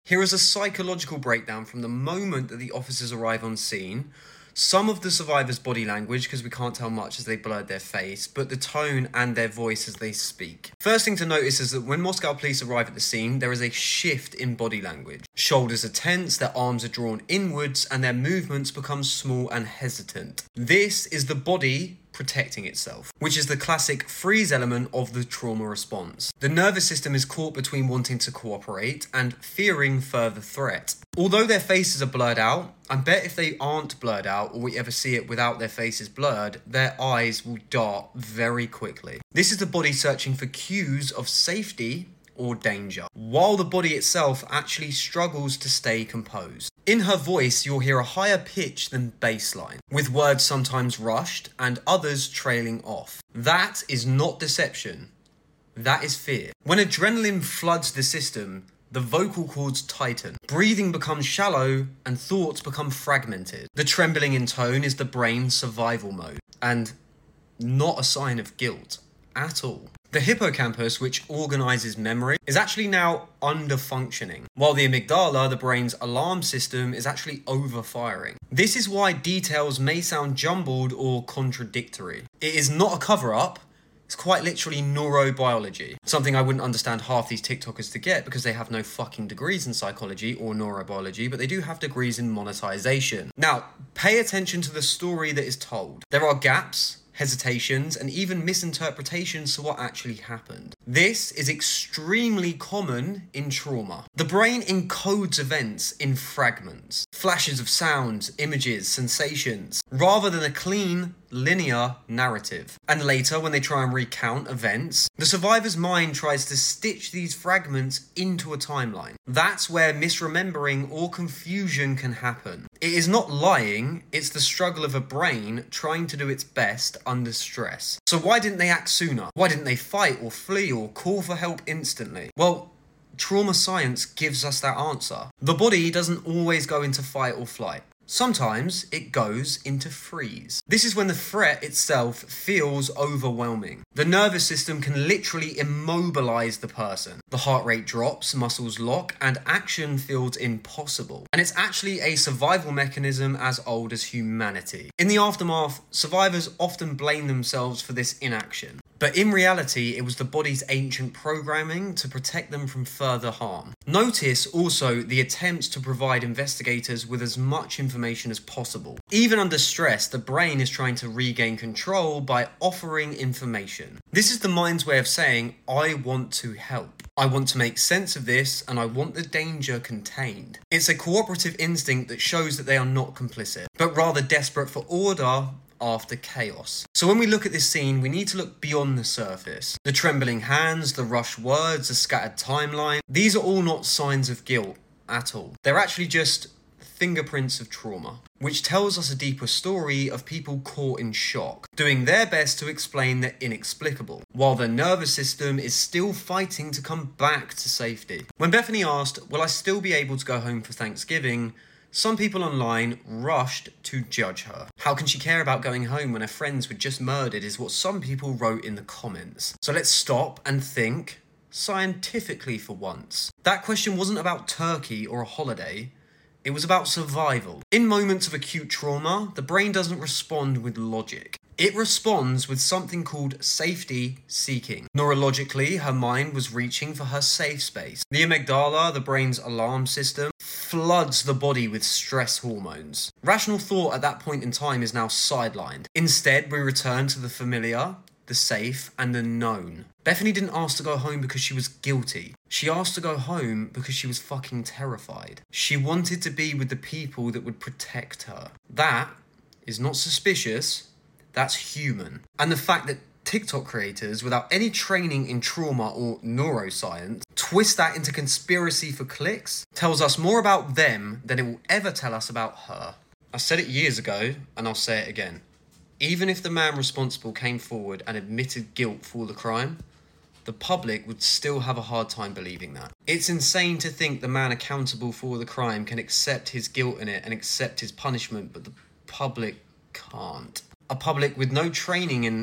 Here is a psychological breakdown from the moment that the officers arrive on scene. Some of the survivors' body language, because we can't tell much as they blurred their face, but the tone and their voice as they speak. First thing to notice is that when Moscow police arrive at the scene, there is a shift in body language. Shoulders are tense, their arms are drawn inwards, and their movements become small and hesitant. This is the body protecting itself, which is the classic freeze element of the trauma response. The nervous system is caught between wanting to cooperate and fearing further threat. Although their faces are blurred out, I bet if they aren't blurred out or we ever see it without their faces blurred, their eyes will dart very quickly. This is the body searching for cues of safety or danger, while the body itself actually struggles to stay composed. In her voice, you'll hear a higher pitch than baseline, with words sometimes rushed and others trailing off. That is not deception. That is fear. When adrenaline floods the system, the vocal cords tighten, breathing becomes shallow, and thoughts become fragmented. The trembling in tone is the brain's survival mode, and not a sign of guilt at all. The hippocampus, which organizes memory, is actually now under-functioning, while the amygdala, the brain's alarm system, is actually overfiring. This is why details may sound jumbled or contradictory. It is not a cover-up. It's quite literally neurobiology. Something I wouldn't understand half these TikTokers to get because they have no fucking degrees in psychology or neurobiology, but they do have degrees in monetization. Now, pay attention to the story that is told. There are gaps, hesitations, and even misinterpretations to what actually happened. This is extremely common in trauma. The brain encodes events in fragments, flashes of sounds, images, sensations, rather than a clean, linear narrative. And later, when they try and recount events, the survivor's mind tries to stitch these fragments into a timeline. That's where misremembering or confusion can happen. It is not lying, it's the struggle of a brain trying to do its best under stress. So why didn't they act sooner? Why didn't they fight or flee or call for help instantly? Well, trauma science gives us that answer. The body doesn't always go into fight or flight. Sometimes it goes into freeze. This is when the threat itself feels overwhelming. The nervous system can literally immobilize the person. The heart rate drops, muscles lock, and action feels impossible. And it's actually a survival mechanism as old as humanity. In the aftermath, survivors often blame themselves for this inaction. But in reality, it was the body's ancient programming to protect them from further harm. Notice also the attempts to provide investigators with as much information as possible. Even under stress, the brain is trying to regain control by offering information. This is the mind's way of saying, I want to help. I want to make sense of this, and I want the danger contained. It's a cooperative instinct that shows that they are not complicit, but rather desperate for order after chaos. So when we look at this scene, we need to look beyond the surface. The trembling hands, the rushed words, the scattered timeline, these are all not signs of guilt at all. They're actually just fingerprints of trauma, which tells us a deeper story of people caught in shock, doing their best to explain the inexplicable, while their nervous system is still fighting to come back to safety. When Bethany asked, will I still be able to go home for Thanksgiving? Some people online rushed to judge her. How can she care about going home when her friends were just murdered is what some people wrote in the comments. So let's stop and think scientifically for once. That question wasn't about turkey or a holiday. It was about survival. In moments of acute trauma, the brain doesn't respond with logic. It responds with something called safety seeking. Neurologically, her mind was reaching for her safe space. The amygdala, the brain's alarm system, floods the body with stress hormones. Rational thought at that point in time is now sidelined. Instead, we return to the familiar, the safe, and the known. Bethany didn't ask to go home because she was guilty. She asked to go home because she was fucking terrified. She wanted to be with the people that would protect her. That is not suspicious. That's human. And the fact that TikTok creators, without any training in trauma or neuroscience, twist that into conspiracy for clicks, tells us more about them than it will ever tell us about her. I said it years ago, and I'll say it again. Even if the man responsible came forward and admitted guilt for the crime, the public would still have a hard time believing that. It's insane to think the man accountable for the crime can accept his guilt in it and accept his punishment, but the public can't. A public with no training in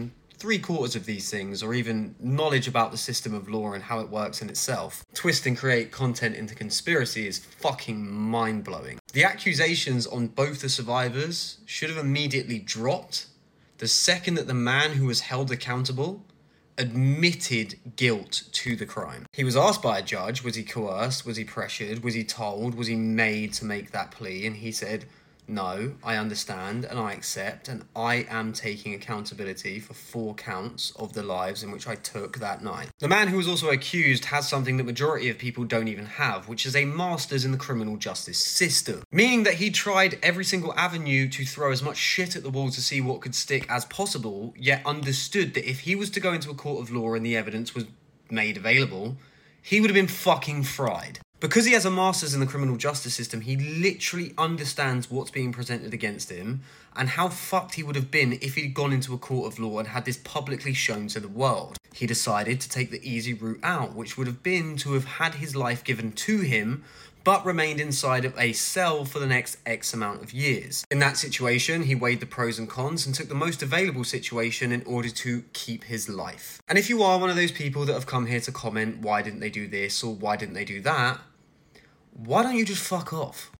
3/4 of these things, or even knowledge about the system of law and how it works in itself, twist and create content into conspiracy is fucking mind-blowing. The accusations on both the survivors should have immediately dropped the second that the man who was held accountable admitted guilt to the crime. He was asked by a judge, was he coerced, was he pressured, was he told, was he made to make that plea, and he said, no, I understand and I accept, and I am taking accountability for 4 counts of the lives in which I took that night. The man who was also accused has something that majority of people don't even have, which is a master's in the criminal justice system, meaning that he tried every single avenue to throw as much shit at the wall to see what could stick as possible, yet understood that if he was to go into a court of law and the evidence was made available, he would have been fucking fried. Because he has a master's in the criminal justice system, he literally understands what's being presented against him and how fucked he would have been if he'd gone into a court of law and had this publicly shown to the world. He decided to take the easy route out, which would have been to have had his life given to him, but remained inside of a cell for the next X amount of years. In that situation, he weighed the pros and cons and took the most available situation in order to keep his life. And if you are one of those people that have come here to comment, why didn't they do this or why didn't they do that? Why don't you just fuck off?